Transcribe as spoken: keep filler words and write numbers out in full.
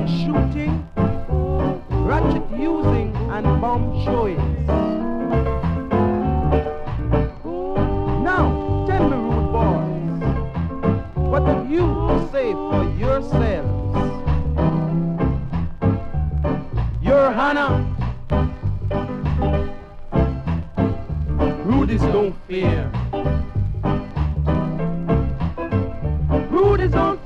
gun shooting, ratchet using, and bomb showing. Now, tell me, rude boys, what have you to say for yourselves? Your Honor, rudies don't fear. Rudies don't